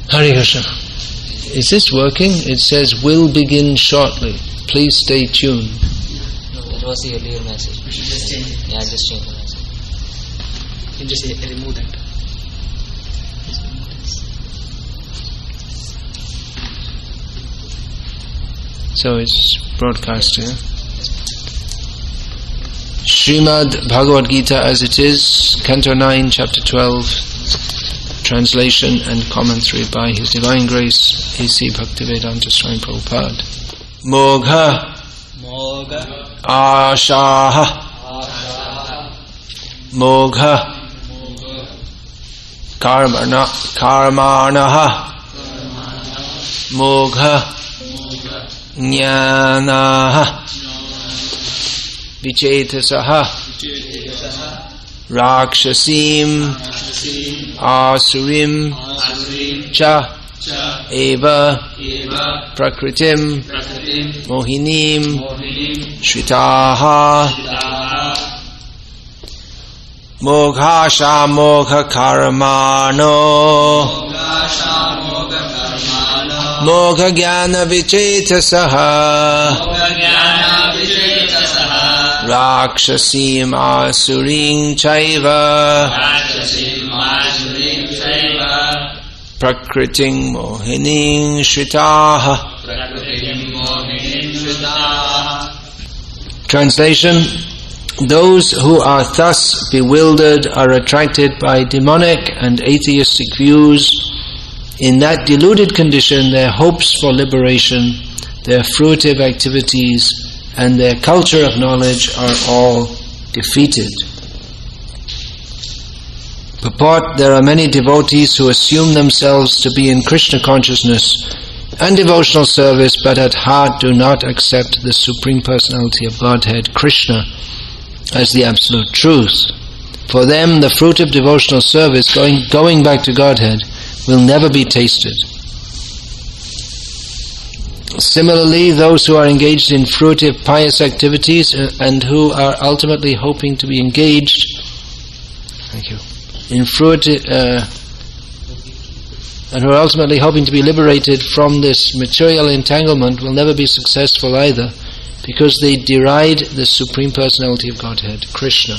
Hare Krishna. Is this working? It says, will begin shortly. Please stay tuned. No, that was the earlier message. We should just change it. Yeah, just change the message. You can just remove that. So it's broadcasting. Srimad Bhagavad Gita as it is, Canto 9, Chapter 12, translation and commentary by His Divine Grace, A.C. Bhaktivedanta Swami Prabhupada. Mogha Ashaha Mogha Karmanaha Mogha Jnanaha Vichetasaha Rakshasim Asurim Cha Eva Prakritim Mohinim Shritaha Moghasha Mogha Karmano Mogha Jnana Vichetasaha Rakshasim Asurim Chaiva Prakritim Mohinim Shritaha. Translation: those who are thus bewildered are attracted by demonic and atheistic views. In that deluded condition, their hopes for liberation, their fruitive activities, and their culture of knowledge are all defeated. Purport: there are many devotees who assume themselves to be in Krishna consciousness and devotional service, but at heart do not accept the Supreme Personality of Godhead, Krishna, as the absolute truth. For them, the fruit of devotional service, going back to Godhead, will never be tasted. Similarly, those who are engaged in fruitive pious activities and who are ultimately hoping to be engaged in fruitive and who are ultimately hoping to be liberated from this material entanglement will never be successful either, because they deride the Supreme Personality of Godhead, Krishna.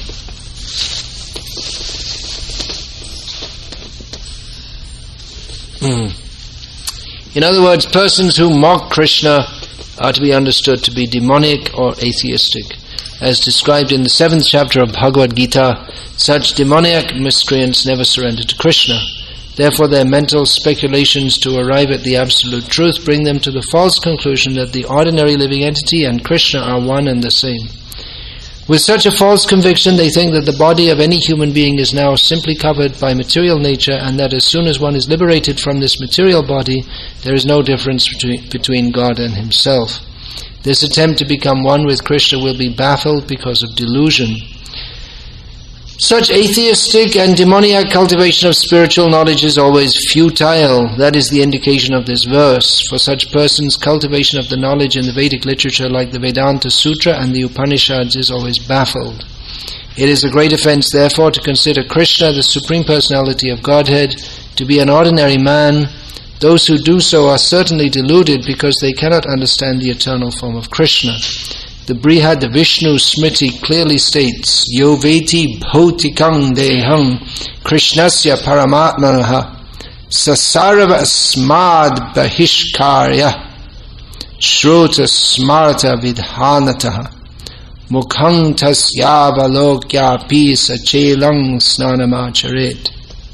In other words, persons who mock Krishna are to be understood to be demonic or atheistic. As described in the 7th chapter of Bhagavad Gita, such demoniac miscreants never surrender to Krishna. Therefore their mental speculations to arrive at the absolute truth bring them to the false conclusion that the ordinary living entity and Krishna are one and the same. With such a false conviction, they think that the body of any human being is now simply covered by material nature, and that as soon as one is liberated from this material body, there is no difference between God and himself. This attempt to become one with Krishna will be baffled because of delusion. Such atheistic and demoniac cultivation of spiritual knowledge is always futile. That is the indication of this verse. For such persons, cultivation of the knowledge in the Vedic literature like the Vedanta Sutra and the Upanishads is always baffled. It is a great offense, therefore, to consider Krishna, the Supreme Personality of Godhead, to be an ordinary man. Those who do so are certainly deluded because they cannot understand the eternal form of Krishna. The Brihad Vishnu Smriti clearly states, Yo veti bhautikang deham Krishnasya paramatmanaha sasarva asmad bahishkarya shrota smarta vidhanataha mukhang tasyavalokyapi sachelang snanamacharet.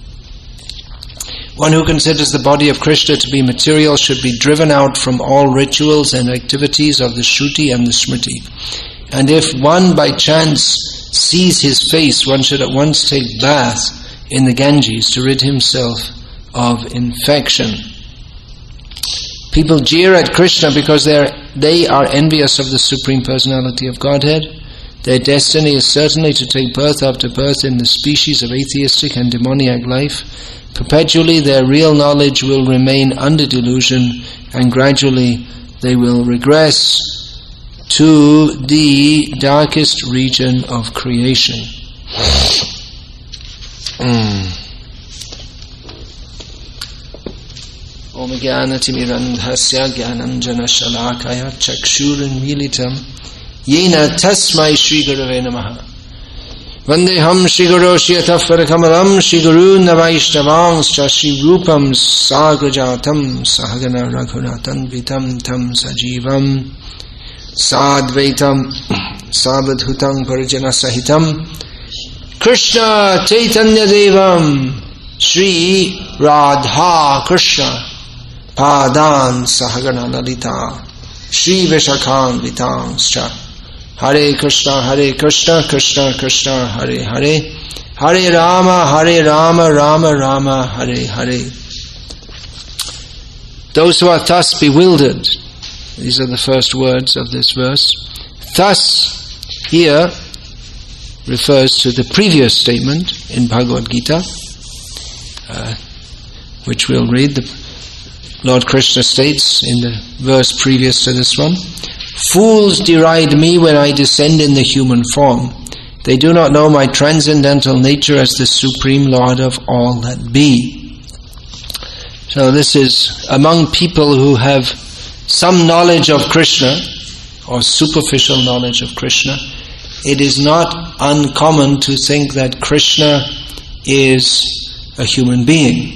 One who considers the body of Krishna to be material should be driven out from all rituals and activities of the Shruti and the Smriti. And if one by chance sees his face, one should at once take bath in the Ganges to rid himself of infection. People jeer at Krishna because they are envious of the Supreme Personality of Godhead. Their destiny is certainly to take birth after birth in the species of atheistic and demoniac life. Perpetually their real knowledge will remain under delusion, and gradually they will regress to the darkest region of creation. Om Jnanatimirandhasya Jnananjana Shalakaya Chakshuranmilitam Yena Tasmai Shri Gurave Namaha Vandeham Shri Guru Shiyatafvarakamadam Shri Guru Navaishnavangscha Shri Rupam Sagrajatam Sahagana Raghunatan Vitam Tam Sajivam Sadvaitam Sabadhutam Parijana Sahitam Krishna Chaitanya Devam Shri Radha Krishna Padan Sahagana Lalita Shri Vishakhan Vitangscha Hare Krishna Krishna Krishna Hare Hare Hare Rama Rama Rama Hare Hare. Those who are thus bewildered, these are the first words of this verse. Thus here refers to the previous statement in Bhagavad Gita, which we'll read. The Lord Krishna states in the verse previous to this one, "Fools deride me when I descend in the human form. They do not know my transcendental nature as the Supreme Lord of all that be." So this is among people who have some knowledge of Krishna, or superficial knowledge of Krishna. It is not uncommon to think that Krishna is a human being.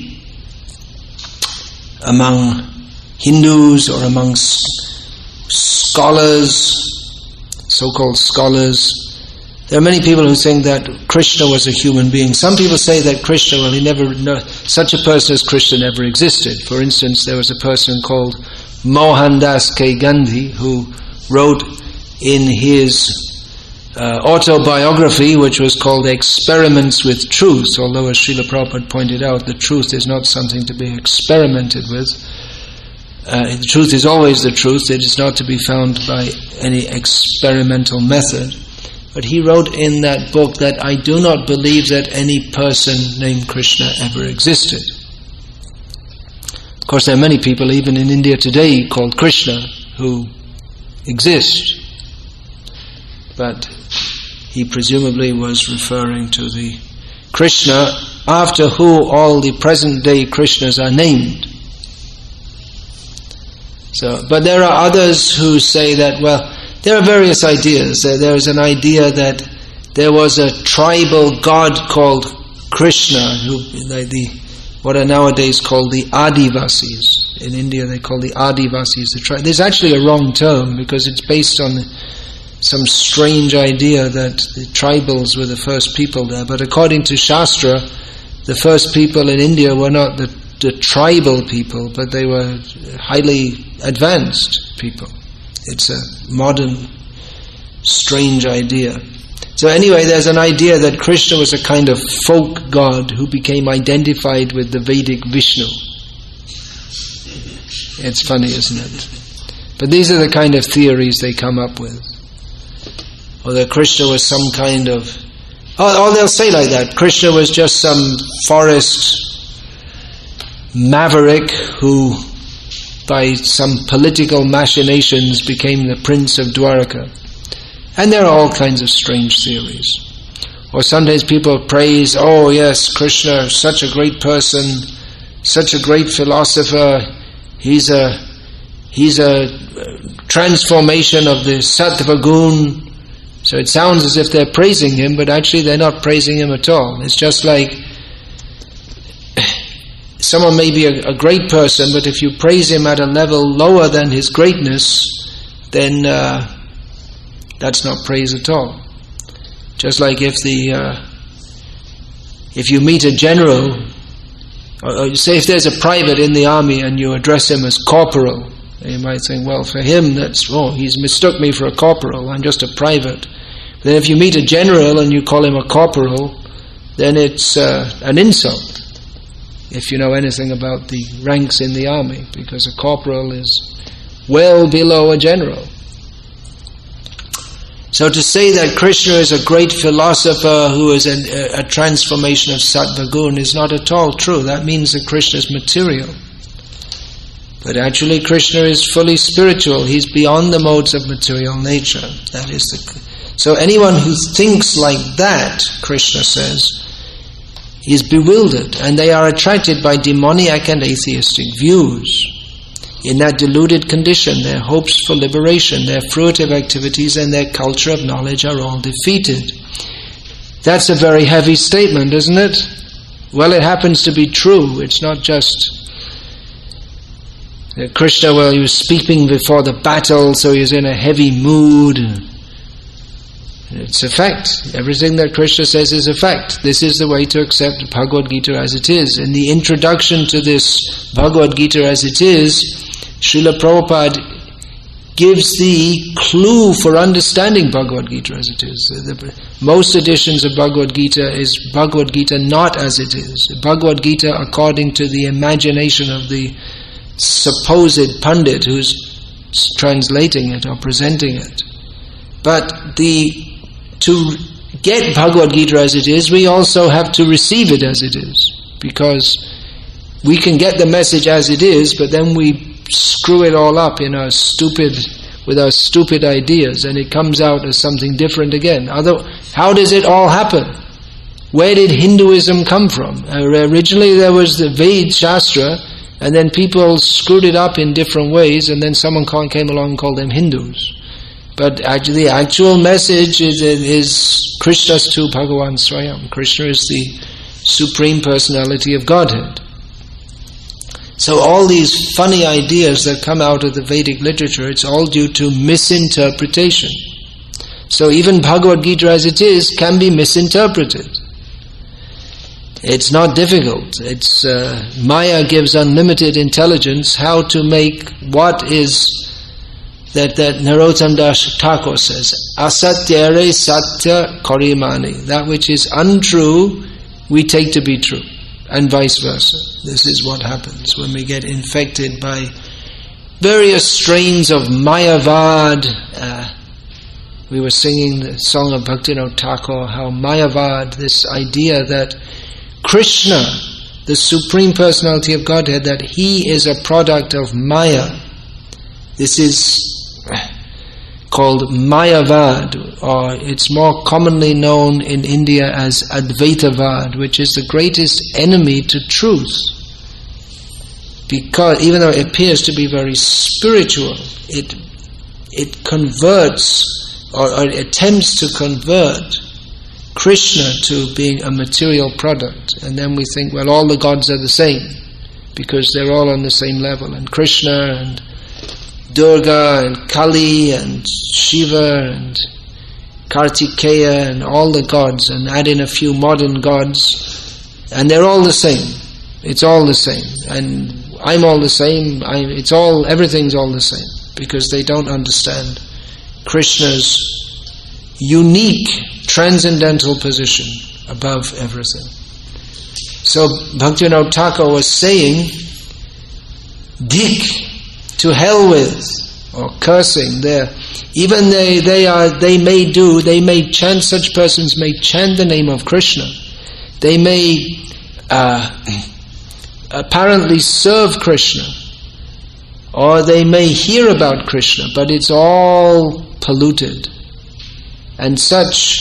Among Hindus or among scholars, so-called scholars, there are many people who think that Krishna was a human being. Some people say that Krishna, well, such a person as Krishna never existed. For instance, there was a person called Mohandas K. Gandhi who wrote in his autobiography, which was called Experiments with Truth, although as Srila Prabhupada pointed out, the truth is not something to be experimented with. The truth is always the truth. It is not to be found by any experimental method. But he wrote in that book that I do not believe that any person named Krishna ever existed. Of course, there are many people, even in India today, called Krishna, who exist. But he presumably was referring to the Krishna after who all the present-day Krishnas are named. But there are others who say that, well, there are various ideas. There is an idea that there was a tribal god called Krishna, what are nowadays called the Adivasis. In India they call the Adivasis the tribe. There's actually a wrong term because it's based on some strange idea that the tribals were the first people there. But according to Shastra, the first people in India were not the tribal people, but they were highly advanced people. It's a modern, strange idea. So anyway, there's an idea that Krishna was a kind of folk god who became identified with the Vedic Vishnu. It's funny, isn't it? But these are the kind of theories they come up with. Or that Krishna was some kind of... Oh, they'll say like that. Krishna was just some forest maverick who, by some political machinations, became the prince of Dwaraka. And there are all kinds of strange theories. Or sometimes people praise, oh yes, Krishna, such a great person, such a great philosopher, he's a transformation of the Sattva Gun. So it sounds as if they're praising him, but actually they're not praising him at all. It's just like someone may be a great person, but if you praise him at a level lower than his greatness, then that's not praise at all. Just like if you meet a general, or say if there's a private in the army and you address him as corporal, you might think, well, for him he's mistook me for a corporal, I'm just a private. But then if you meet a general and you call him a corporal, then it's an insult, if you know anything about the ranks in the army, because a corporal is well below a general. So to say that Krishna is a great philosopher who is a transformation of Sattva Gun is not at all true. That means that Krishna is material. But actually Krishna is fully spiritual. He's beyond the modes of material nature. That is so anyone who thinks like that, Krishna says, is bewildered, and they are attracted by demoniac and atheistic views. In that deluded condition, their hopes for liberation, their fruitive activities, and their culture of knowledge are all defeated. That's a very heavy statement, isn't it? Well, it happens to be true. It's not just Krishna, well, he was speaking before the battle, so he was in a heavy mood. It's a fact. Everything that Krishna says is a fact. This is the way to accept Bhagavad Gita as it is. In the introduction to this Bhagavad Gita as it is, Srila Prabhupada gives the clue for understanding Bhagavad Gita as it is. Most editions of Bhagavad Gita is Bhagavad Gita not as it is. Bhagavad Gita according to the imagination of the supposed Pandit who's translating it or presenting it. But to get Bhagavad Gita as it is, we also have to receive it as it is. Because we can get the message as it is, but then we screw it all up with our stupid ideas, and it comes out as something different again. How does it all happen? Where did Hinduism come from? Originally there was the Ved Shastra, and then people screwed it up in different ways, and then someone came along and called them Hindus. But actually the actual message is Krishna's tu Bhagavan Swayam. Krishna is the Supreme Personality of Godhead. So all these funny ideas that come out of the Vedic literature, it's all due to misinterpretation. So even Bhagavad Gita as it is can be misinterpreted. It's not difficult. It's Maya gives unlimited intelligence how to make what is that Narottam Das Thakur says, asatyare satya korimani. That which is untrue, we take to be true. And vice versa. This is what happens when we get infected by various strains of Mayavad. We were singing the song of Bhaktivinoda Thakur, how Mayavad, this idea that Krishna, the Supreme Personality of Godhead, that He is a product of Maya. This is called Mayavad, or it's more commonly known in India as Advaitavad, which is the greatest enemy to truth. Because even though it appears to be very spiritual, it converts or it attempts to convert Krishna to being a material product. And then we think, well, all the gods are the same because they're all on the same level. And Krishna and Durga and Kali and Shiva and Kartikeya and all the gods, and add in a few modern gods, and they're all the same. It's all the same. And I'm all the same. Everything's all the same. Because they don't understand Krishna's unique transcendental position above everything. So Bhaktivinoda Thakur was saying, Dik, to hell with, or cursing there. Even they may chant, such persons may chant the name of Krishna. They may apparently serve Krishna, or they may hear about Krishna, but it's all polluted. And such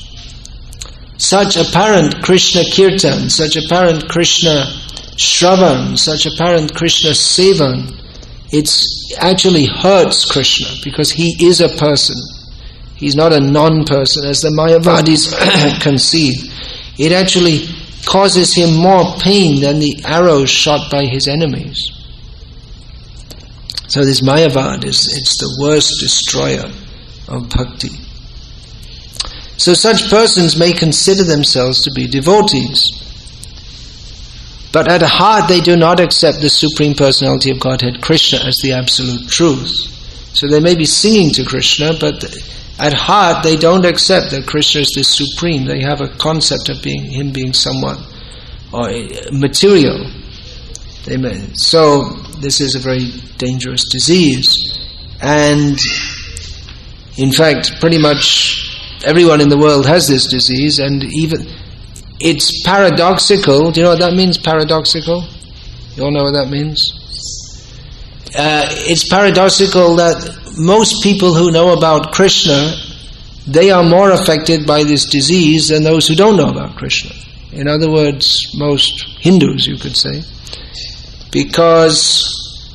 apparent Krishna Kirtan, such apparent Krishna Shravan, such apparent Krishna Sevan, it actually hurts Krishna because he is a person. He's not a non-person as the Mayavadis conceive. It actually causes him more pain than the arrows shot by his enemies. So this Mayavad it's the worst destroyer of bhakti. So such persons may consider themselves to be devotees, but at heart they do not accept the Supreme Personality of Godhead, Krishna, as the absolute truth. So they may be singing to Krishna, but at heart they don't accept that Krishna is the Supreme. They have a concept of Him being somewhat or material. So this is a very dangerous disease. And in fact, pretty much everyone in the world has this disease, and even it's paradoxical. Do you know what that means, paradoxical? You all know what that means? It's paradoxical that most people who know about Krishna, they are more affected by this disease than those who don't know about Krishna. In other words, most Hindus, you could say, because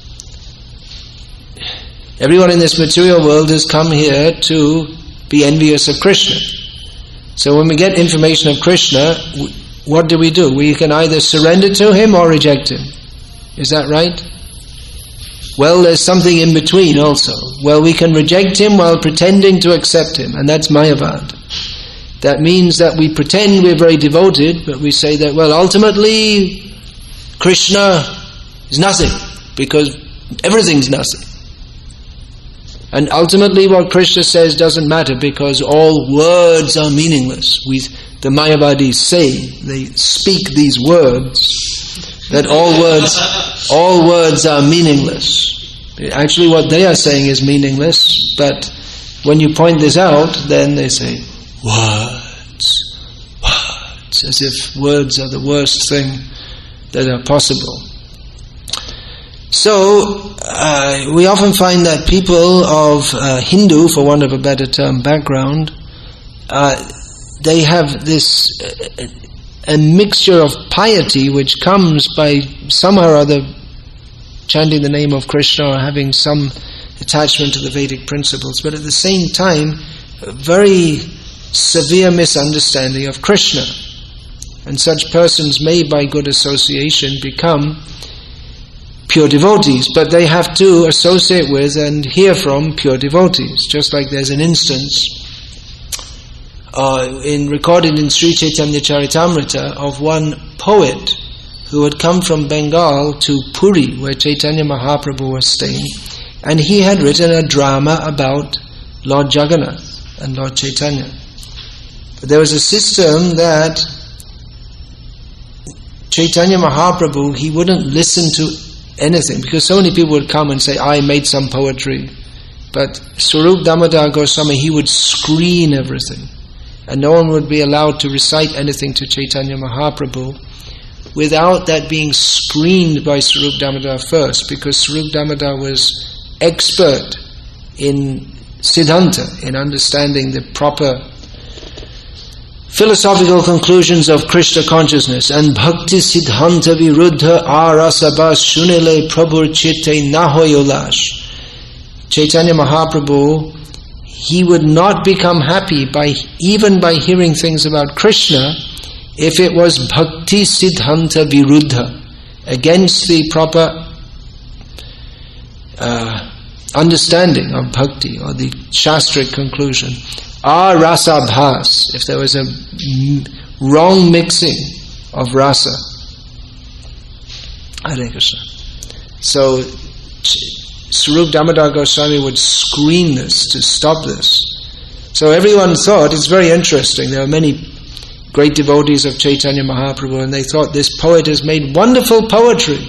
everyone in this material world has come here to be envious of Krishna. So when we get information of Krishna, what do? We can either surrender to him or reject him. Is that right? Well, there's something in between also. Well, we can reject him while pretending to accept him, and that's Mayavad. That means that we pretend we're very devoted, but we say that, well, ultimately, Krishna is nothing, because everything's nothing. And ultimately what Krishna says doesn't matter, because all words are meaningless. The Mayavadis say, they speak these words, that all words are meaninless. Actually what they are saying is meaningless, but when you point this out, then they say, words, as if words are the worst thing that are possible. So, we often find that people of Hindu, for want of a better term, background, they have this a mixture of piety which comes by somehow or other chanting the name of Krishna or having some attachment to the Vedic principles, but at the same time, a very severe misunderstanding of Krishna. And such persons may, by good association, become pure devotees, but they have to associate with and hear from pure devotees. Just like there's an instance recorded in Sri Chaitanya Charitamrita of one poet who had come from Bengal to Puri, where Chaitanya Mahaprabhu was staying, and he had written a drama about Lord Jagannath and Lord Chaitanya. But there was a system that Chaitanya Mahaprabhu, he wouldn't listen to anything, because so many people would come and say, I made some poetry. But Swarup Damodar Goswami, he would screen everything, and no one would be allowed to recite anything to Chaitanya Mahaprabhu without that being screened by Swarup Damodar first, because Swarup Damodar was expert in Siddhanta, in understanding the proper philosophical conclusions of Krishna consciousness. And Bhakti Siddhanta Viruddha Arasabhas Shunile Prabhur Chitte Nahoyolash. Chaitanya Mahaprabhu, he would not become happy even by hearing things about Krishna if it was Bhakti Siddhanta Viruddha, against the proper understanding of bhakti, or the shastric conclusion. Rasa bhas, if there was a wrong mixing of rasa. Hare Krishna. So Swarup Damodar Goswami would screen this to stop this. So everyone thought, it's very interesting, there are many great devotees of Chaitanya Mahaprabhu, and they thought this poet has made wonderful poetry.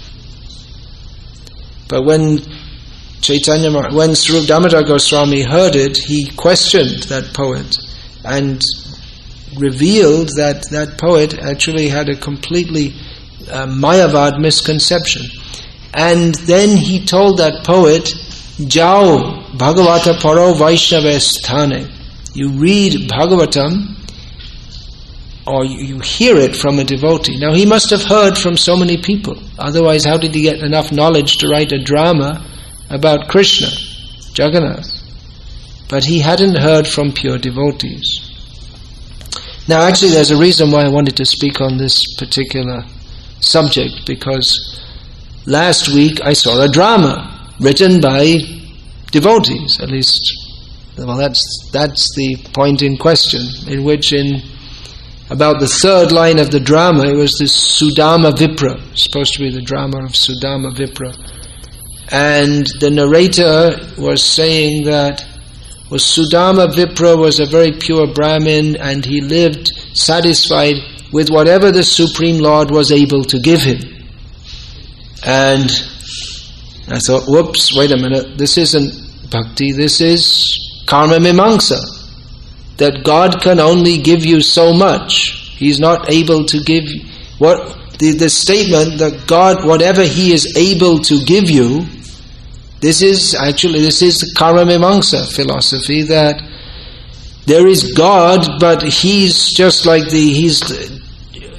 But when Swarup Damodar Goswami heard it, he questioned that poet and revealed that that poet actually had a completely Mayavad misconception. And then he told that poet, Jao Bhagavata Paro Vaishnava Sthane. You read Bhagavatam, or you hear it from a devotee. Now he must have heard from so many people, otherwise how did he get enough knowledge to write a drama about Krishna, Jagannath? But he hadn't heard from pure devotees. Now actually there's a reason why I wanted to speak on this particular subject, because last week I saw a drama written by devotees, at least, well that's the point in question, in which in about the third line of the drama, it was this Sudama Vipra, supposed to be the drama of Sudama Vipra. And the narrator was saying that Sudama Vipra was a very pure Brahmin, and he lived satisfied with whatever the Supreme Lord was able to give him. And I thought, whoops, wait a minute, this isn't bhakti, this is karma mimamsa. That God can only give you so much. He's not able to give the statement that God, whatever He is able to give you, this is the karma mimamsa philosophy, that there is God, but He's just like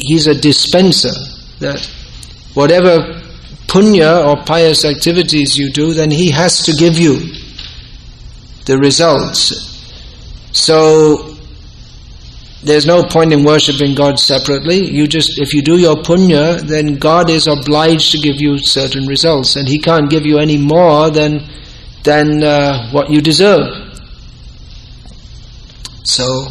he's a dispenser, that whatever punya or pious activities you do, then he has to give you the results. So there's no point in worshipping God separately. If you do your punya, then God is obliged to give you certain results, and he can't give you any more than what you deserve. So,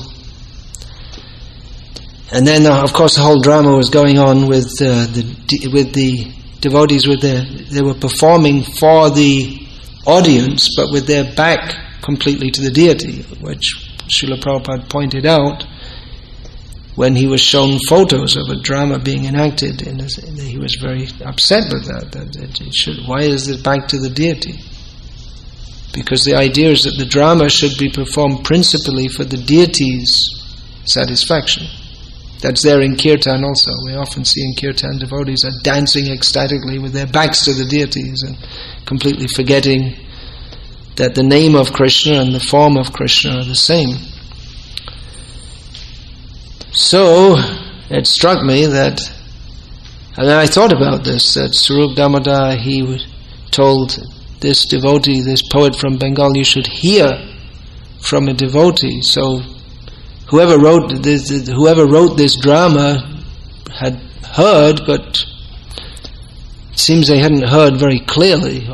and then of course the whole drama was going on with the devotees. They were performing for the audience, but with their back completely to the deity, which Srila Prabhupada pointed out when he was shown photos of a drama being enacted. He was very upset with that. Why is it back to the deity? Because the idea is that the drama should be performed principally for the deity's satisfaction. That's there in kirtan also. We often see in kirtan devotees are dancing ecstatically with their backs to the deities and completely forgetting that the name of Krishna and the form of Krishna are the same. So it struck me that, and then I thought about this, that Swarup Damodar, he told this devotee, this poet from Bengal, you should hear from a devotee. So whoever wrote this drama had heard, but it seems they hadn't heard very clearly.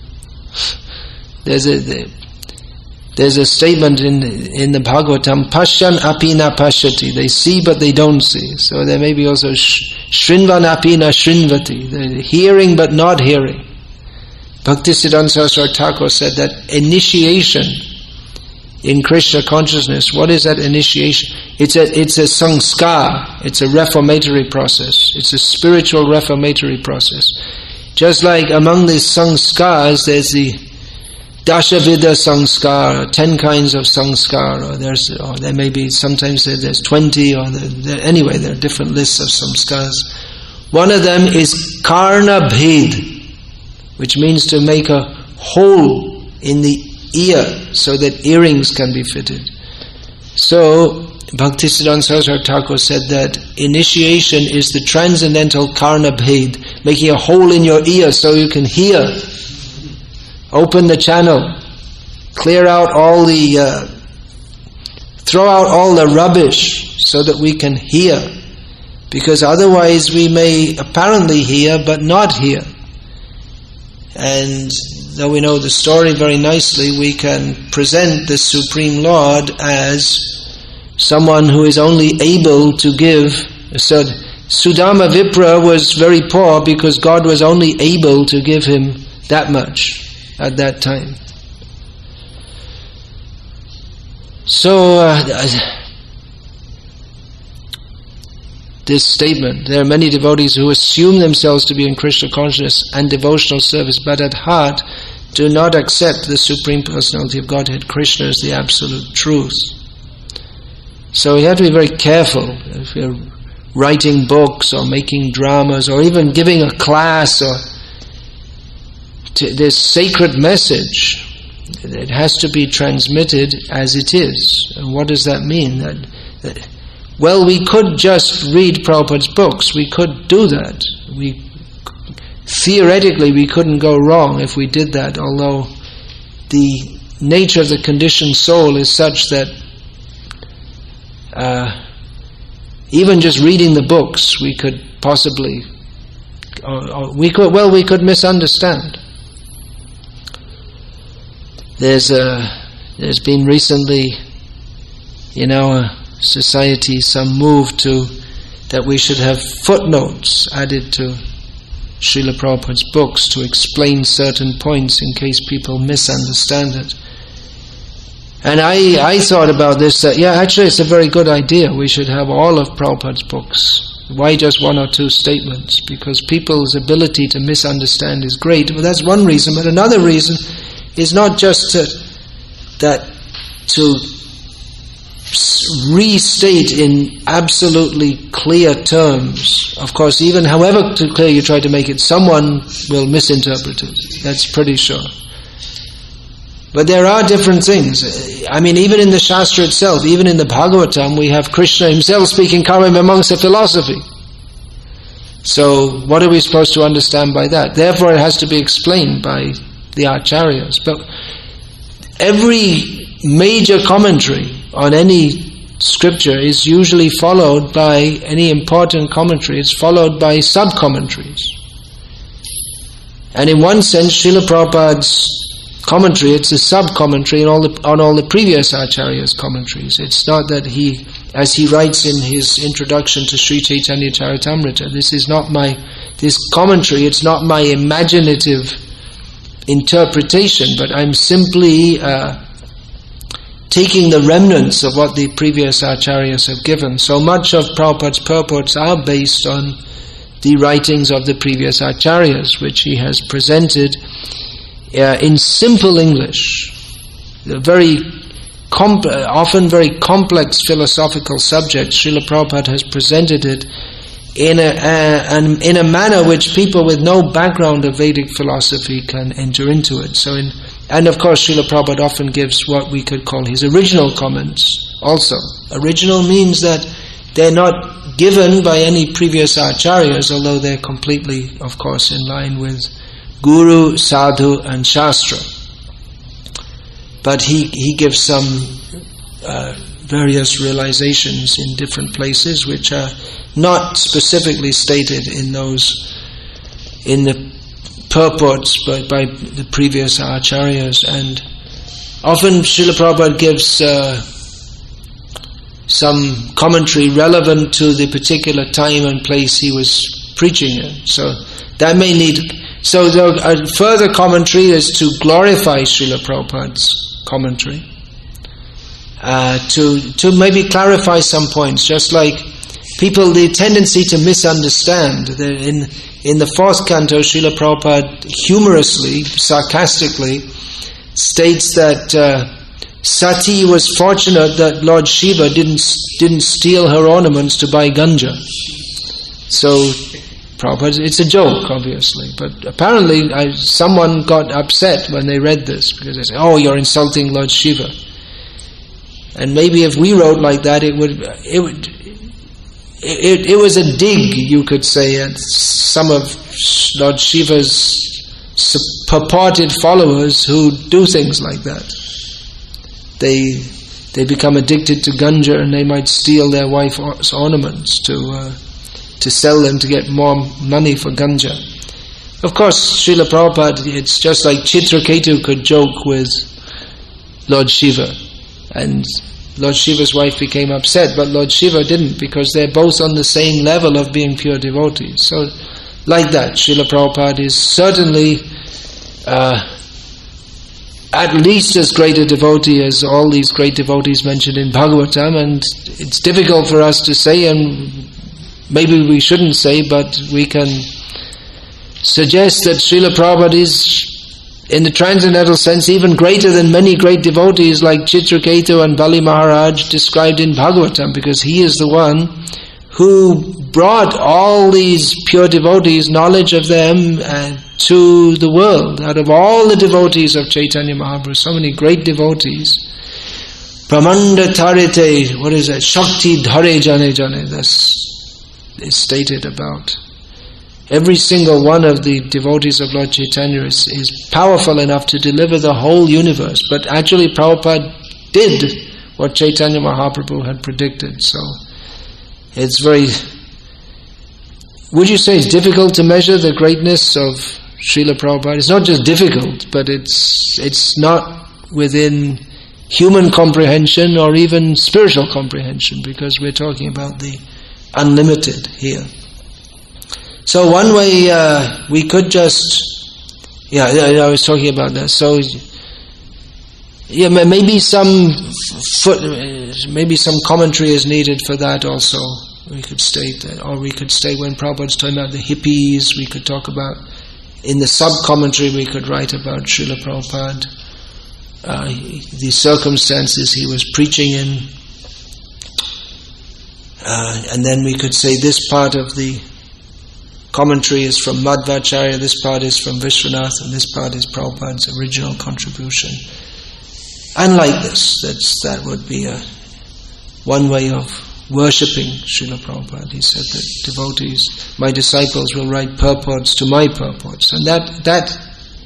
There's a statement in the Bhagavatam, Pashyan api na pashyati. They see but they don't see. So there may be also Shrinvan api na shrinvati. They're hearing but not hearing. Bhaktisiddhanta Saraswati Thakur said that initiation in Krishna consciousness, what is that initiation? It's a sanskar. It's a reformatory process. It's a spiritual reformatory process. Just like among these sanskars, there's the Dashavida sanskar, 10 kinds of sanskar, or there may be, sometimes there's 20, anyway, there are different lists of sanskars. One of them is karna bhed, which means to make a hole in the ear so that earrings can be fitted. So Bhaktisiddhanta Saraswati Thakur said that initiation is the transcendental karna bhed, making a hole in your ear so you can hear. Open the channel, clear out all the, throw out all the rubbish so that we can hear. Because otherwise we may apparently hear but not hear. And though we know the story very nicely, we can present the Supreme Lord as someone who is only able to give. So Sudama Vipra was very poor because God was only able to give him that much at that time. So this statement, there are many devotees who assume themselves to be in Krishna consciousness and devotional service, but at heart do not accept the Supreme Personality of Godhead, Krishna, as the absolute truth. So you have to be very careful if you're writing books or making dramas or even giving a class or this sacred message. It has to be transmitted as it is. And what does that mean? Well, we could just read Prabhupada's books. We could do that. Theoretically, we couldn't go wrong if we did that, although the nature of the conditioned soul is such that even just reading the books, we could possibly, we could misunderstand. There's been recently, in our society, some move that we should have footnotes added to Srila Prabhupada's books to explain certain points in case people misunderstand it. And I thought about this, actually it's a very good idea. We should have all of Prabhupada's books. Why just one or two statements? Because people's ability to misunderstand is great. Well, that's one reason, but another reason is not just to restate in absolutely clear terms. Of course, even however clear you try to make it, someone will misinterpret it. That's pretty sure. But there are different things. I mean, even in the Shastra itself, even in the Bhagavatam, we have Krishna himself speaking karma amongst philosophy. So what are we supposed to understand by that? Therefore it has to be explained by the Acharyas. But every major commentary on any scripture is usually followed by, any important commentary, it's followed by sub-commentaries. And in one sense, Srila Prabhupada's commentary, it's a sub-commentary on all the previous Acharyas' commentaries. It's not that he, as he writes in his introduction to Sri Chaitanya Charitamrita, this commentary, it's not my imaginative interpretation, but I'm simply taking the remnants of what the previous Acharyas have given. So much of Prabhupada's purports are based on the writings of the previous Acharyas, which he has presented in simple English. Often very complex philosophical subjects, Srila Prabhupada has presented it in a manner which people with no background of Vedic philosophy can enter into it. And of course Srila Prabhupada often gives what we could call his original comments also. Original means that they're not given by any previous acharyas, although they're completely, of course, in line with Guru, Sadhu and Shastra. But he gives some various realizations in different places which are not specifically stated in the purports by the previous acharyas. And often Srila Prabhupada gives some commentary relevant to the particular time and place he was preaching in. So that may need... So a further commentary is to glorify Srila Prabhupada's commentary, to maybe clarify some points, just like people, the tendency to misunderstand. In the fourth canto, Srila Prabhupada humorously, sarcastically, states that Sati was fortunate that Lord Shiva didn't steal her ornaments to buy ganja. So Prabhupada, it's a joke, obviously, but apparently someone got upset when they read this, because they said, "Oh, you're insulting Lord Shiva." And maybe if we wrote like that, it was a dig, you could say, at some of Lord Shiva's purported followers who do things like that. They become addicted to ganja and they might steal their wife's ornaments to sell them to get more money for ganja. Of course, Srila Prabhupada, it's just like Chitraketu could joke with Lord Shiva, and Lord Shiva's wife became upset, but Lord Shiva didn't, because they're both on the same level of being pure devotees. So, like that, Srila Prabhupada is certainly at least as great a devotee as all these great devotees mentioned in Bhagavatam, and it's difficult for us to say, and maybe we shouldn't say, but we can suggest that Srila Prabhupada is, in the transcendental sense, even greater than many great devotees like Chitraketu and Bali Maharaj described in Bhagavatam, because he is the one who brought all these pure devotees, knowledge of them, to the world. Out of all the devotees of Chaitanya Mahaprabhu, so many great devotees, Pramanda Tarite, what is that? Shakti Dhare Jane Jane, that's is stated about. Every single one of the devotees of Lord Chaitanya is powerful enough to deliver the whole universe. But actually Prabhupada did what Chaitanya Mahaprabhu had predicted. So it's very... Would you say it's difficult to measure the greatness of Srila Prabhupada? It's not just difficult, but it's not within human comprehension or even spiritual comprehension, because we're talking about the unlimited here. So one way we could just... I was talking about that. So maybe some commentary is needed for that also. We could state that, or we could state when Prabhupada's talking about the hippies, we could talk about, in the sub-commentary we could write about Srila Prabhupada, the circumstances he was preaching in, and then we could say this part of the commentary is from Madhvacharya, this part is from Vishwanath, and this part is Prabhupada's original contribution. And like this, that would be one way of worshipping Srila Prabhupada. He said that devotees, my disciples, will write purports to my purports. And that's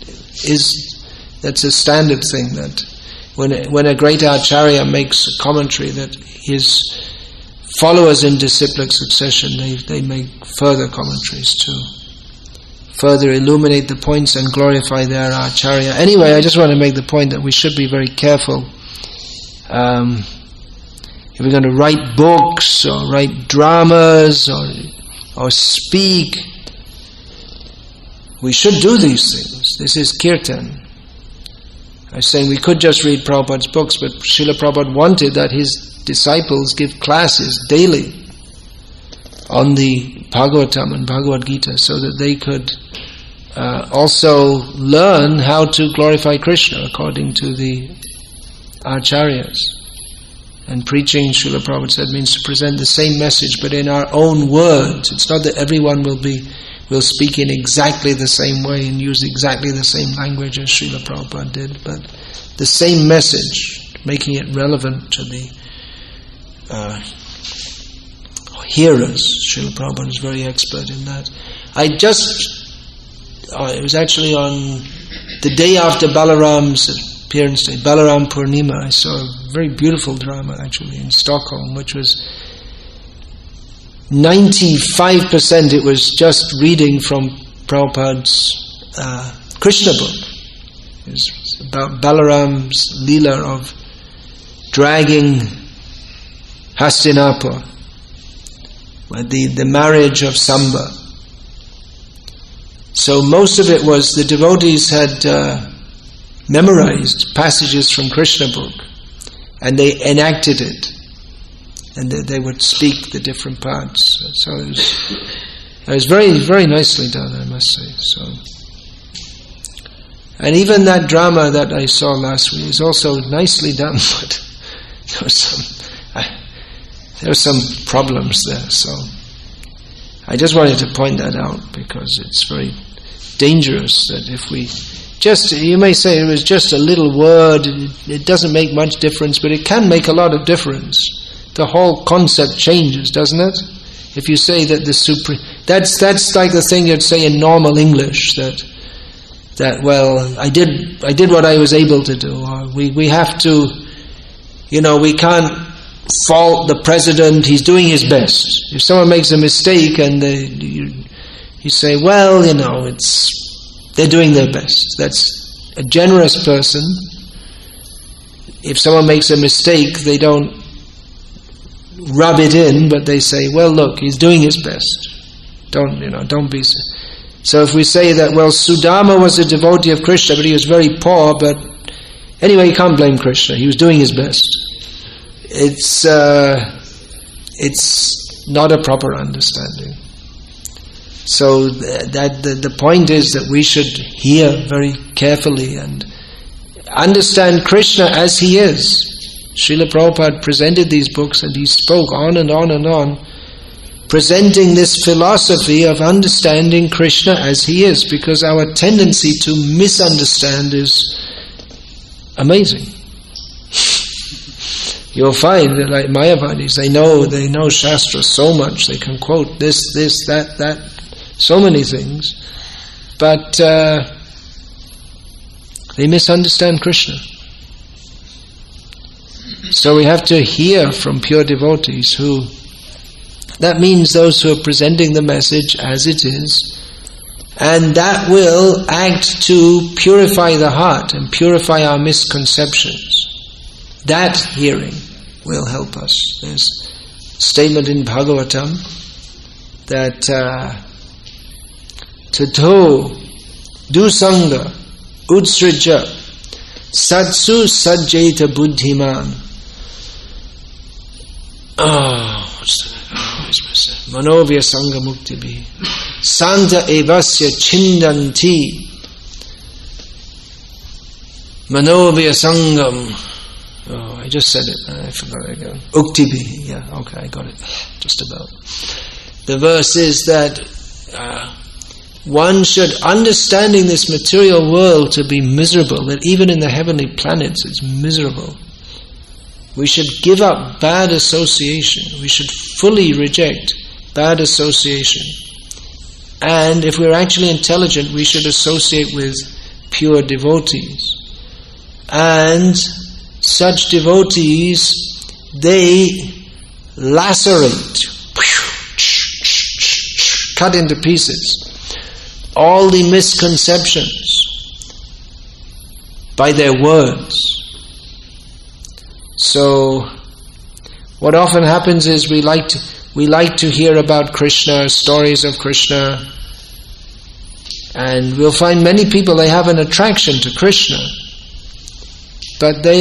a standard thing, that when a great Acharya makes a commentary, that his followers in disciplic succession, they make further commentaries to further illuminate the points and glorify their Acharya. Anyway, I just want to make the point that we should be very careful. If we're going to write books or write dramas or speak, we should do these things. This is kirtan. I was saying we could just read Prabhupada's books, but Srila Prabhupada wanted that his disciples give classes daily on the Bhagavatam and Bhagavad Gita, so that they could also learn how to glorify Krishna according to the Acharyas. And preaching, Srila Prabhupada said, means to present the same message but in our own words. It's not that everyone will speak in exactly the same way and use exactly the same language as Srila Prabhupada did, but the same message, making it relevant to the hearers. Srila Prabhupada is very expert in that. It was actually on the day after Balaram's appearance day, Balaram Purnima, I saw a very beautiful drama actually in Stockholm, which was 95% it was just reading from Prabhupada's Krishna book. It was about Balaram's Leela of dragging Hastinapur, the marriage of Samba. So most of it was the devotees had memorized passages from Krishna book, and they enacted it, and they would speak the different parts. So it was very, very nicely done, I must say. So, and even that drama that I saw last week is also nicely done, but there were some problems there. So I just wanted to point that out, because it's very dangerous that if we you may say it was just a little word, it doesn't make much difference, but it can make a lot of difference. The whole concept changes, doesn't it? If you say that that's like the thing you'd say in normal English, that well, I did what I was able to do, or we have to, we can't fault the president, he's doing his best. If someone makes a mistake and you say, well, they're doing their best. That's a generous person. If someone makes a mistake, they don't rub it in, but they say, well, look, he's doing his best. Don't be so. So if we say that, well, Sudama was a devotee of Krishna, but he was very poor, but anyway, you can't blame Krishna. He was doing his best. It's not a proper understanding. So the point is that we should hear very carefully and understand Krishna as he is. Srila Prabhupada presented these books and he spoke on and on and on, presenting this philosophy of understanding Krishna as he is, because our tendency to misunderstand is amazing. You'll find that, like Mayavadis, they know Shastra so much, they can quote this, that, so many things, but they misunderstand Krishna. So we have to hear from pure devotees that means those who are presenting the message as it is, and that will act to purify the heart and purify our misconceptions. That hearing will help us. There's a statement in Bhagavatam that Tato dusanga utsrija satsu sajjeta buddhiman. Manovya sangha muktibi santa evasya chindanti manovya sangam. I just said it, I forgot it again. Uktibi, yeah, okay, I got it, just about. The verse is that one should, understanding this material world to be miserable, that even in the heavenly planets it's miserable. We should give up bad association. We should fully reject bad association. And if we're actually intelligent, we should associate with pure devotees. And such devotees, they lacerate, cut into pieces all the misconceptions by their words. So, what often happens is we like to hear about Krishna, stories of Krishna, and we'll find many people, they have an attraction to Krishna, but they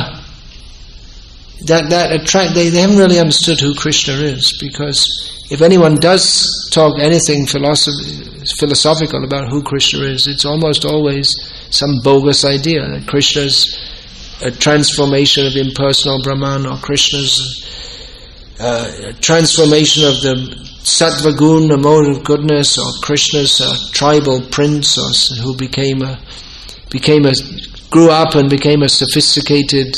haven't really understood who Krishna is, because if anyone does talk anything philosophical about who Krishna is, it's almost always some bogus idea that Krishna's a transformation of impersonal Brahman, or Krishna's transformation of the sattva gun, the mode of goodness, or Krishna's tribal prince, or who grew up and became a sophisticated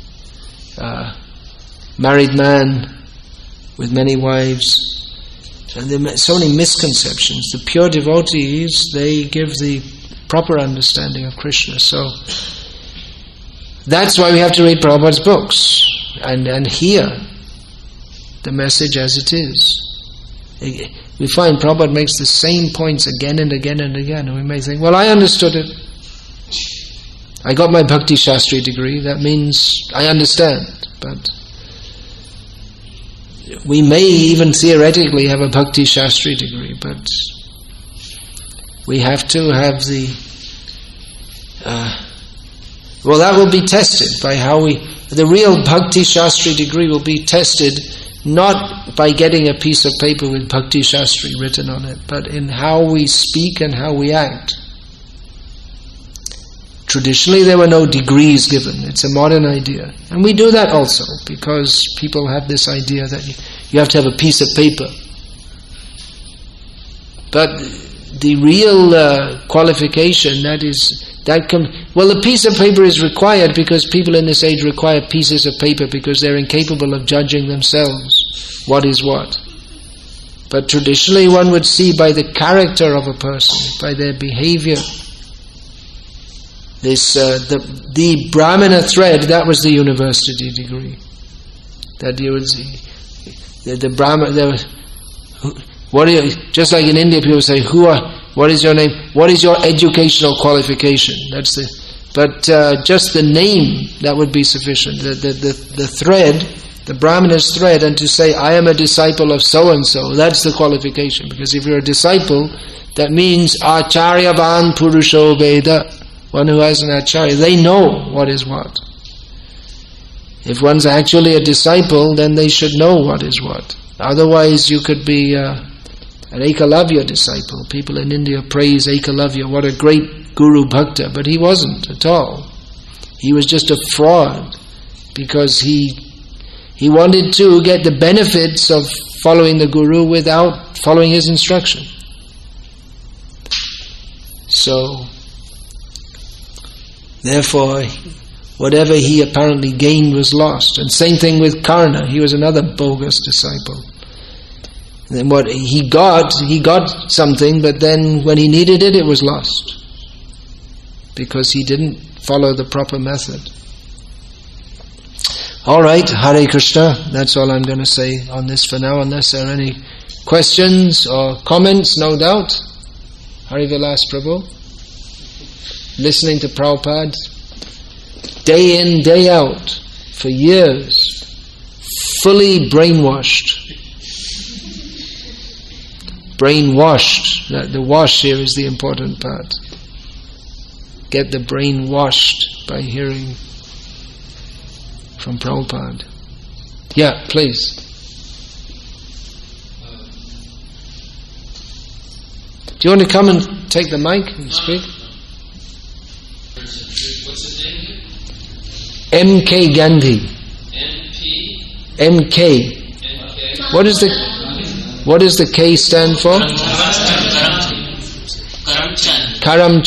married man with many wives. And there are so many misconceptions. The pure devotees, they give the proper understanding of Krishna. So that's why we have to read Prabhupada's books and hear the message as it is. We find Prabhupada makes the same points again and again and again, and we may think, well, I understood it. I got my Bhakti Shastri degree, that means I understand. But we may even theoretically have a Bhakti Shastri degree, but we have to have the... well, that will be tested by how the real Bhakti Shastri degree will be tested not by getting a piece of paper with Bhakti Shastri written on it, but in how we speak and how we act. Traditionally, there were no degrees given. It's a modern idea. And we do that also, because people have this idea that you have to have a piece of paper. But the real qualification, well, the piece of paper is required because people in this age require pieces of paper because they're incapable of judging themselves what is what. But traditionally one would see by the character of a person, by their behavior. The Brahmana thread, that was the university degree. That you would see. The Brahmana, just like in India people say, what is your name? What is your educational qualification? But just the name, that would be sufficient. The thread, the Brahmana's thread, and to say, I am a disciple of so-and-so, that's the qualification. Because if you're a disciple, that means Acharyavan Purusho Veda, one who has an Acharya. They know what is what. If one's actually a disciple, then they should know what is what. Otherwise you could be an Ekalavya disciple. People in India praise Ekalavya, what a great Guru Bhakta, but he wasn't at all. He was just a fraud, because he wanted to get the benefits of following the Guru without following his instruction. So, therefore, whatever he apparently gained was lost. And same thing with Karna. He was another bogus disciple. And then what he got something, but then when he needed it, it was lost. Because he didn't follow the proper method. Alright, Hare Krishna. That's all I'm going to say on this for now, unless there are any questions or comments, no doubt. Hari Vilas Prabhu. Listening to Prabhupada day in, day out, for years, fully brainwashed. Brainwashed. The wash here is the important part. Get the brain washed by hearing from Prabhupada. Yeah, please. Do you want to come and take the mic and speak? What's his name again? M.K. Gandhi. M.K. What does the K stand for?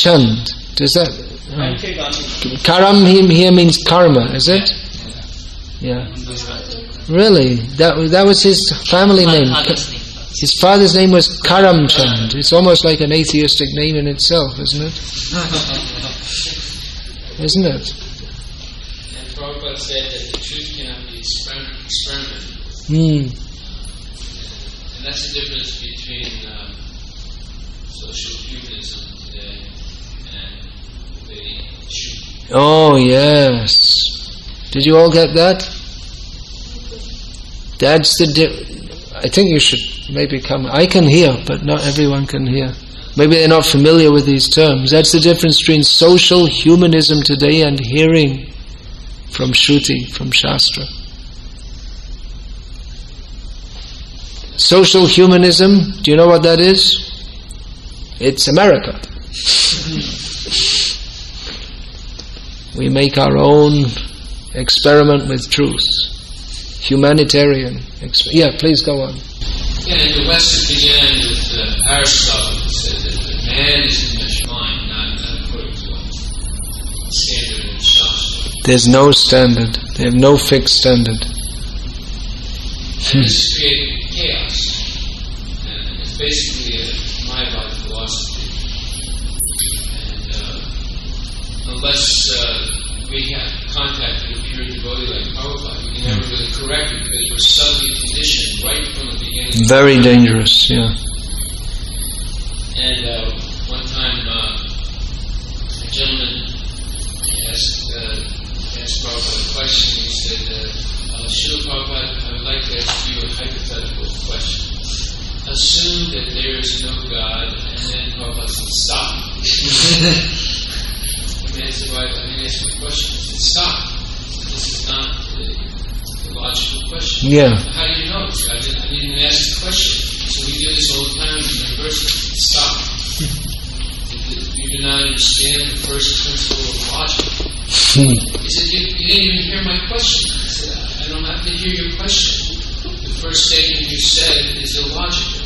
Karamchand. Does that? Karam here means karma, is it? Yeah. Really? That was his family name. Father's name. His father's name was Karamchand. It's almost like an atheistic name in itself, isn't it? Isn't it? And Prabhupada said that the truth cannot be experimented. Hmm. And that's the difference between social humanism today and the Shuddhi. Oh, yes. Did you all get that? That's the I think you should maybe come. I can hear, but not everyone can hear. Maybe they're not familiar with these terms. That's the difference between social humanism today and hearing from Shruti, from Shastra. Social humanism, do you know what that is? It's America. We make our own experiment with truth. Humanitarian. Yeah, please go on. Yeah, in the West it began with Aristotle, who said that man is in his mind, not according to a standard in Shastra. There's no standard. They have no fixed standard. And this created chaos. And it's basically a Mayavad philosophy. And unless we have contact with a pure devotee like Prabhupada, we can never really correct it because we're suddenly conditioned right from the beginning. Very dangerous, yeah. And one time a gentleman asked Prabhupada a question. He said, Srila Prabhupada, I would like to ask you a hypothetical question. Assume that there is no God, and then Prabhupada said, stop. The man said, well, I didn't ask you a question. He said, stop. This is not a logical question. Yeah. How do you know? I didn't even ask the question. So we do this all the time in the university. Stop. You do not understand the first principle of logic. He said, you didn't even hear my question. I said, I don't have to hear your question. The first statement you said is illogical.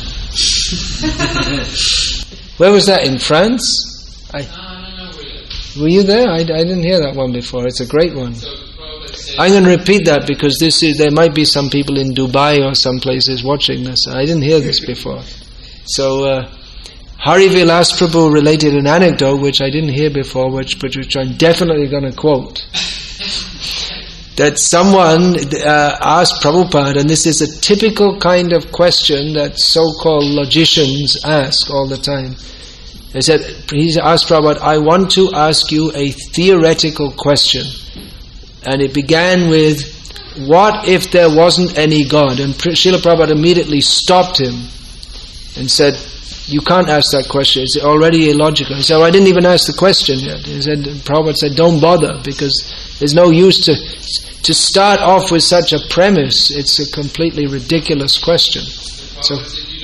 Where was that? In France? I don't know where that. Were you there? I didn't hear that one before. It's a great one. So Prabhupada said, I'm going to repeat that because there might be some people in Dubai or some places watching this. I didn't hear this before. So Hari Vilas Prabhu related an anecdote which I didn't hear before, which I'm definitely going to quote. That someone asked Prabhupada, and this is a typical kind of question that so-called logicians ask all the time. He asked Prabhupada, I want to ask you a theoretical question. And it began with, what if there wasn't any God? And Srila Prabhupada immediately stopped him and said, you can't ask that question, it's already illogical. He said, I didn't even ask the question yet. Prabhupada said, don't bother, because there's no use to start off with such a premise. It's a completely ridiculous question. So,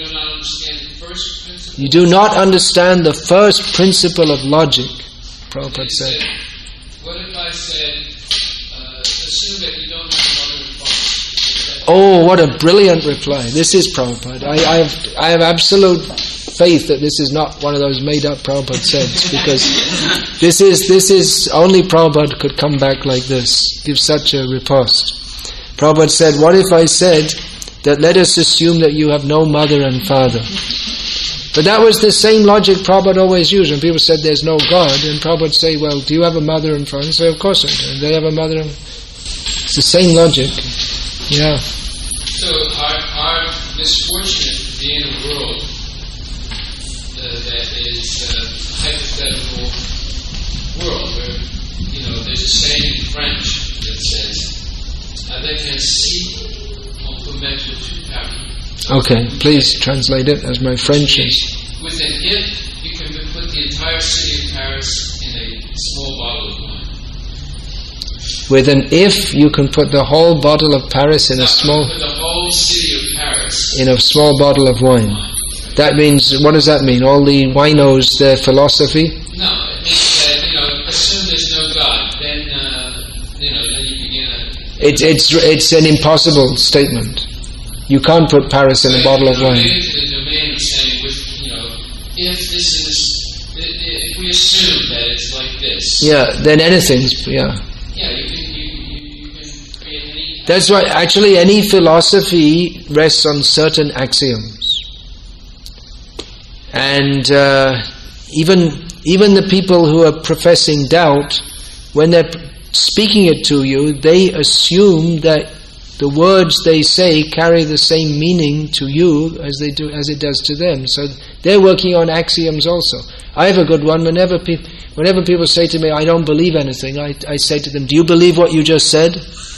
you do not understand the first principle of logic, Prabhupada said. What if I said, assume that you don't have a mother and father? Oh, what a brilliant reply. This is Prabhupada. I have absolute faith that this is not one of those made-up Prabhupada says, because this is only Prabhupada could come back like this, give such a riposte. Prabhupada said, what if I said that let us assume that you have no mother and father? But that was the same logic Prabhupada always used. When people said there's no God, and Prabhupada would say, well, do you have a mother and father? And say, of course I do. They have a mother and... It's the same logic. Yeah. So our misfortune is to be in a world that is a hypothetical world where, there's a saying in French that says, avec un si, on peut mettre tout Paris. Okay, please translate it as my French is. With an if, you can put the entire city of Paris in a small bottle of wine. With an if, you can put the whole bottle of Paris in a small... Put the whole city of Paris in a small bottle of wine. That means, what does that mean? All the winos, their philosophy? No, it means that, assume there's no God, then you begin It's an impossible statement. You can't put Paris in a bottle of wine. Into the domain of saying, if we assume that it's like this. Yeah, then anything's, yeah. Yeah, you can create any That's why actually any philosophy rests on certain axioms. And even the people who are professing doubt, when they're speaking it to you, they assume that the words they say carry the same meaning to you as it does to them. So they're working on axioms also. I have a good one. Whenever people say to me, I don't believe anything, I say to them, do you believe what you just said?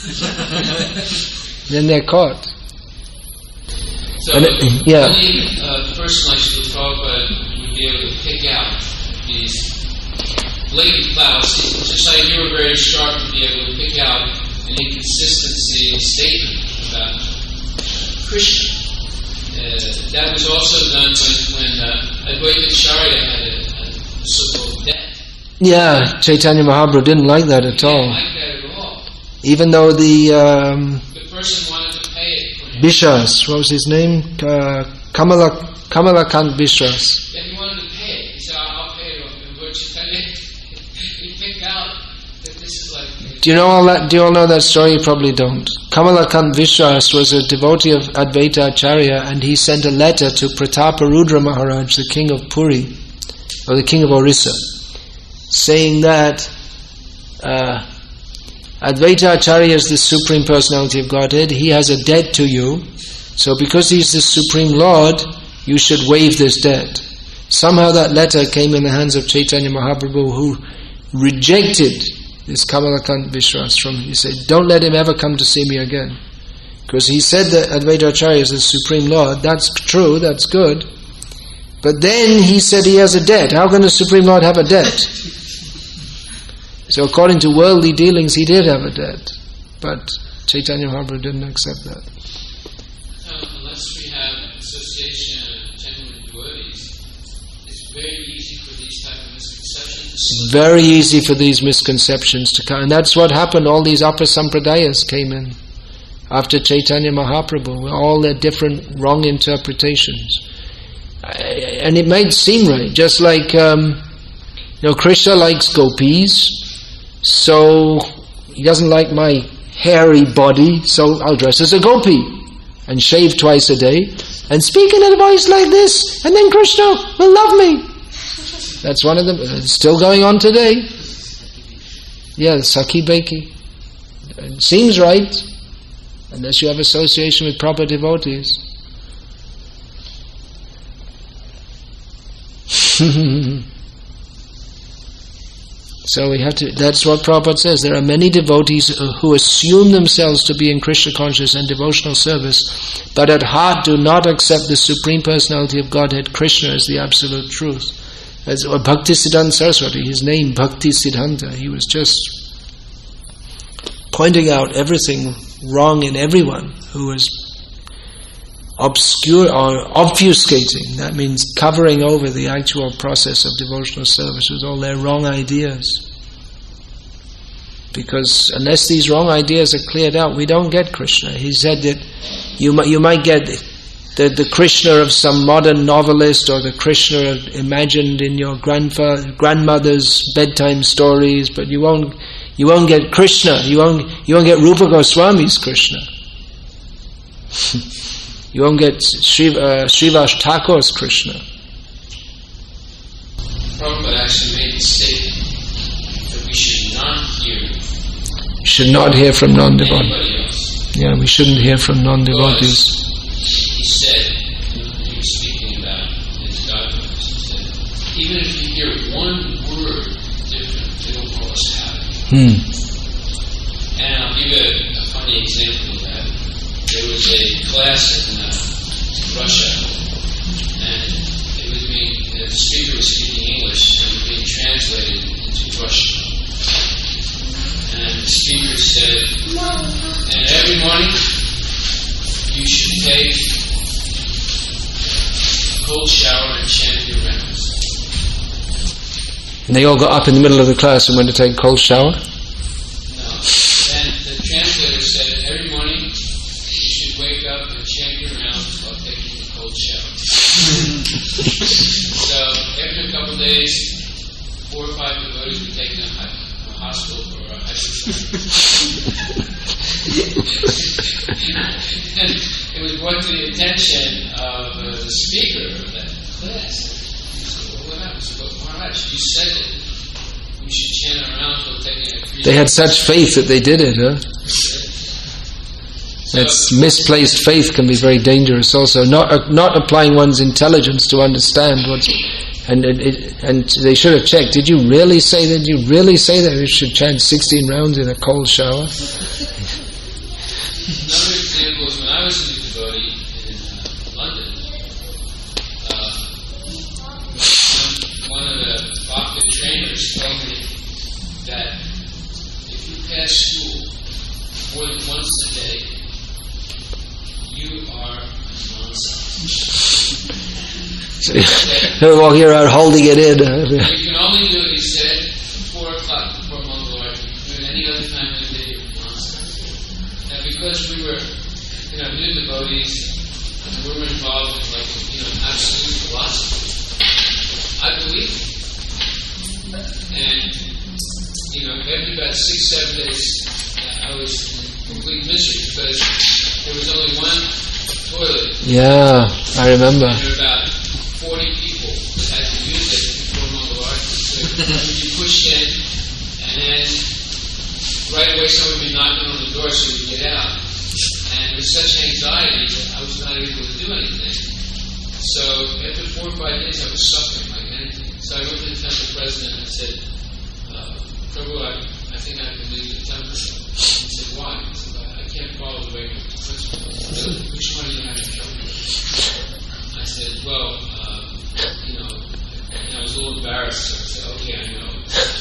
Then they're caught. So, only the person like Srila Prabhupada would be able to pick out these blatant fallacies, just like you were very sharp to be able to pick out an inconsistency in statement about Krishna. That was also done when Advaita Acharya had a so-called debt. Yeah, Chaitanya Mahaprabhu didn't like that at all. He didn't like that at all. Even though the person wanted to pay it for him. Bishras, what was his name? Kamalakant Bishras. Yeah, he wanted to pay it. He said, I'll pay it. And what Chaitanya, he picked out that this is like... Do you know all that? Do you all know that story? You probably don't. Kamalakant Bishras was a devotee of Advaita Acharya, and he sent a letter to Prataparudra Maharaj, the king of Puri, or the king of Orissa, saying that Advaita Acharya is the Supreme Personality of Godhead. He has a debt to you. So because he's the Supreme Lord, you should waive this debt. Somehow that letter came in the hands of Chaitanya Mahaprabhu, who rejected this Kamalakant Bishras from him. He said, don't let him ever come to see me again. Because he said that Advaita Acharya is the Supreme Lord. That's true, that's good. But then he said he has a debt. How can the Supreme Lord have a debt? So according to worldly dealings, he did have a debt. But Chaitanya Mahaprabhu didn't accept that. Unless we have association of genuine devotees, it's very easy for these type of misconceptions. It's very easy for these misconceptions to come. And that's what happened. All these upper sampradayas came in after Chaitanya Mahaprabhu, with all their different wrong interpretations. And it might seem right, just like Krishna likes gopis, so he doesn't like my hairy body, so I'll dress as a gopi and shave twice a day and speak in a voice like this, and then Krishna will love me. That's one of them. It's still going on today. Yeah, Sakhi Beki. It seems right, unless you have association with proper devotees. So we have to, that's what Prabhupada says. There are many devotees who assume themselves to be in Krishna consciousness and devotional service, but at heart do not accept the Supreme Personality of Godhead, Krishna, as the absolute truth. As Bhaktisiddhanta Saraswati, his name Bhaktisiddhanta, he was just pointing out everything wrong in everyone who was obscure or obfuscating. That means covering over the actual process of devotional service with all their wrong ideas. Because unless these wrong ideas are cleared out, we don't get Krishna. He said that you might get the Krishna of some modern novelist, or the Krishna imagined in your grandmother's bedtime stories, but you won't get Krishna. You won't get Rupa Goswami's Krishna. You won't get Srivas Thakur's Krishna. Prabhupada actually made the statement that we should not hear. Should not hear from non-devotees. Anybody else. Yeah, we shouldn't hear from non-devotees. He said, he was speaking about his godliness, he said, even if you hear one word different, it'll cause havoc. And I'll give you a funny example of that. There was a class in Russia, and the speaker was speaking English, and it was being translated into Russian. And the speaker said, and every morning you should take a cold shower and chant your rounds. And they all got up in the middle of the class and went to take a cold shower? No. And the translator said, every morning you should wake up and chant your rounds while taking a cold shower. So after a couple of days, 4 or 5 devotees were taking a hospital for exercise. And it was brought to the attention of the speaker of that class. He said, well, what happened? He said, well, Maharaj, you said that we should chant around for taking a They had such faith that they did it, huh? That's misplaced faith can be very dangerous also. Not applying one's intelligence to understand what's... And they should have checked, did you really say that? Did you really say that we should chant 16 rounds in a cold shower? Another example is when I was in the devotee in London, one of the Bhakti trainers told me that if you pass school more than once a day, you are nonsense. So you're walking around holding it in. You can only do it, he said, 4 o'clock before Mangalarti. You can do it any other time of the day, you're nonsense. Now, because we were, new devotees, and we were involved in absolute philosophy, I believed it. And, after about 6-7 days, I was in complete misery because there was only one toilet. Yeah, I remember. And there were about 40 people that had to use it before Mangalarti. So you pushed in, and then right away someone would be knocking on the door so we could get out. And with such anxiety that I was not able to do anything. So after 4 or 5 days I was suffering like anything. So I went to the temple president and said, Prabhu, I think I have to leave the temple. He said, why? He said, I can't follow the regular principle. Which one are you having trouble with? I said, well, I was a little embarrassed, so I said, okay, I know.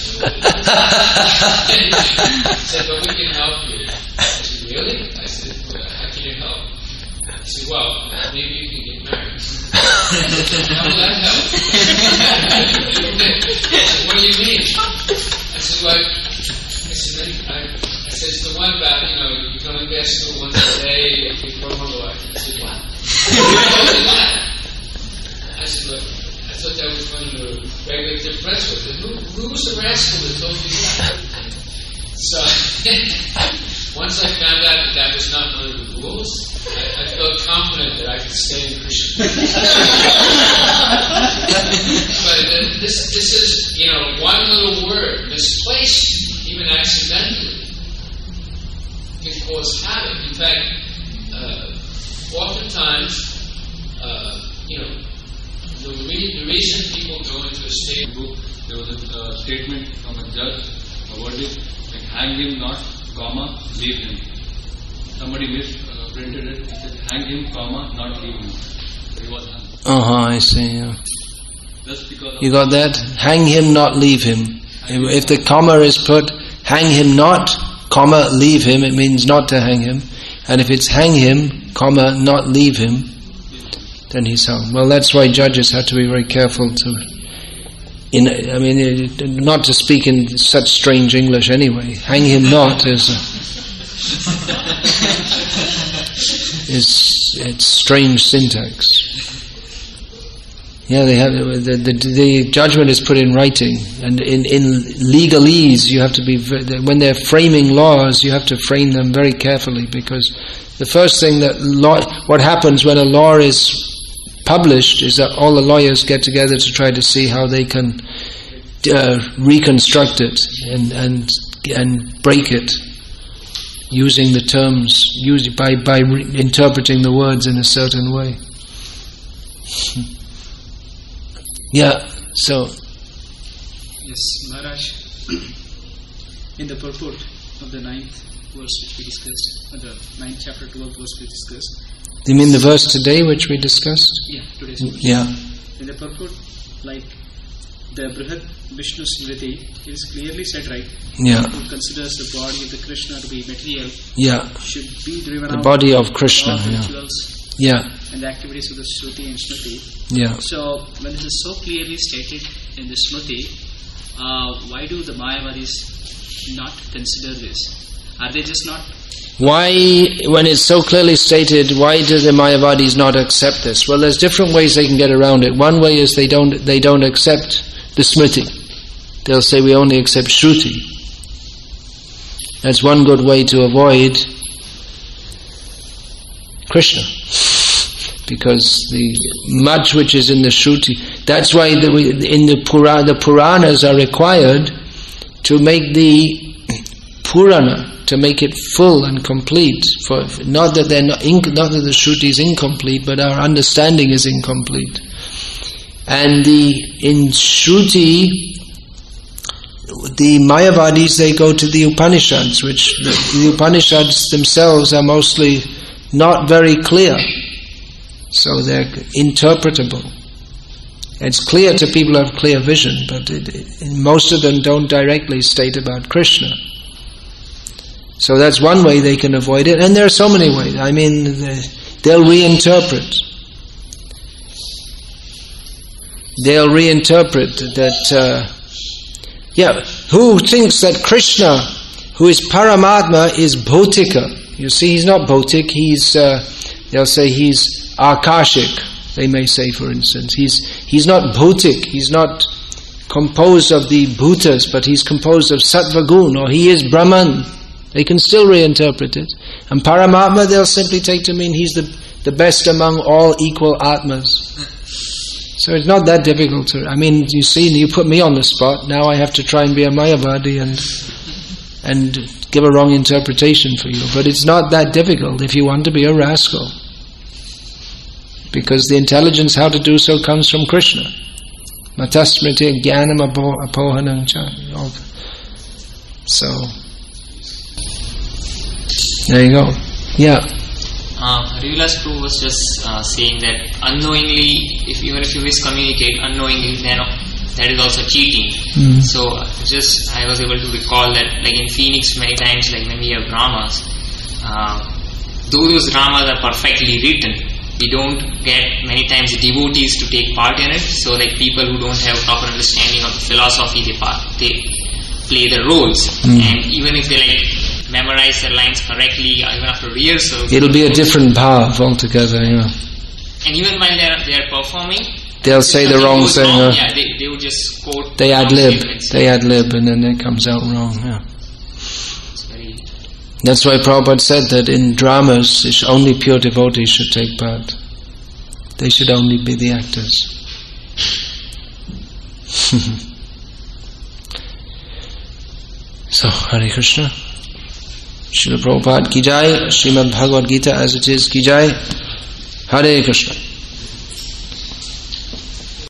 He said, but we can help you. I said, really? I said, how can you help? He said, well, maybe you can get married. I said, how will that help? He said, what do you mean? I said, well, it's the one about, you go to gas school once a day before Mangalarti. He said, what? I said, look, I thought that was one of the regular press with it. Who was the rascal that told you that? So, once I found out that was not one of the rules, I felt confident that I could stay in Krishna. But this is, one little word, misplaced, even accidentally, can cause havoc. In fact, oftentimes, the reason people go into a state book, there was a statement from a judge, a verdict, like hang him not, comma, leave him. Somebody misprinted it. It said hang him, comma, not leave him. So he was hung. I see. Yeah. Just because You got that? Hang him, not leave him. If the comma is put, hang him not, comma, leave him, it means not to hang him. And if it's hang him, comma, not leave him, then he's hung. Well, that's why judges have to be very careful not to speak in such strange English anyway. Hang him not is it's strange syntax. Yeah, they have the judgment is put in writing, and in legalese you have to be when they're framing laws, you have to frame them very carefully, because the first thing what happens when a law is published is that all the lawyers get together to try to see how they can reconstruct it and break it using the terms, by interpreting the words in a certain way. Yeah, so. Yes, Maharaj, in the purport of the 9th verse which we discussed, the 9th chapter 12th verse we discussed. You mean the verse today which we discussed? Yeah, today's verse. Yeah. In the purport, like the Brihad Vishnu Smriti, it is clearly said, right? Yeah. Who considers the body of the Krishna to be material, Yeah. should be driven The out body of Krishna, of the yeah. rituals Yeah. and the activities of the Shruti and Smriti. Yeah. So, when this is so clearly stated in the Smriti, why do the Mayavadis not consider this? Are they just not? Why, when it's so clearly stated, why do the Mayavadis not accept this? Well, there's different ways they can get around it. One way is they don't accept the Smriti. They'll say we only accept Shruti. That's one good way to avoid Krishna. Because the much which is in the Shruti, that's why in the Puranas are required to make the Purana, to make it full and complete. For not that not that the Shruti is incomplete, but our understanding is incomplete. And in Shruti, the Mayavadis, they go to the Upanishads, which the Upanishads themselves are mostly not very clear. So they're interpretable. It's clear to people who have clear vision, but most of them don't directly state about Krishna. So that's one way they can avoid it, and there are so many ways. I mean, they'll reinterpret. They'll reinterpret that, who thinks that Krishna, who is Paramatma, is Bhautika. You see, he's not Bhautik, they'll say he's Akashic, they may say, for instance. He's not Bhautik, he's not composed of the bhutas, but he's composed of Sattva Gun, or he is Brahman. They can still reinterpret it. And Paramatma they'll simply take to mean he's the best among all equal Atmas. So it's not that difficult to... I mean, you see, you put me on the spot, now I have to try and be a Mayavadi and give a wrong interpretation for you. But it's not that difficult if you want to be a rascal. Because the intelligence how to do so comes from Krishna. Matasmriti jnanam apohanam cha. So, there you go. Yeah. Harivilas Prabhu was just saying that unknowingly, even if you miscommunicate unknowingly, then that is also cheating. So I was able to recall that, like in Phoenix, many times, like when we have dramas, though those dramas are perfectly written, we don't get many times devotees to take part in it. So like people who don't have proper understanding of the philosophy, they play the roles. And even if they memorize their lines correctly, even after rehearsal, it'll be a different bhav altogether, And even while they are performing, they'll say the wrong thing. They would just quote. They ad lib, and then it comes out wrong. That's why Prabhupada said that in dramas, only pure devotees should take part. They should only be the actors. So, Hare Krishna. Srila Prabhupada ki jai, Srimad Bhagavad Gita as it is ki jai. Hare Krishna.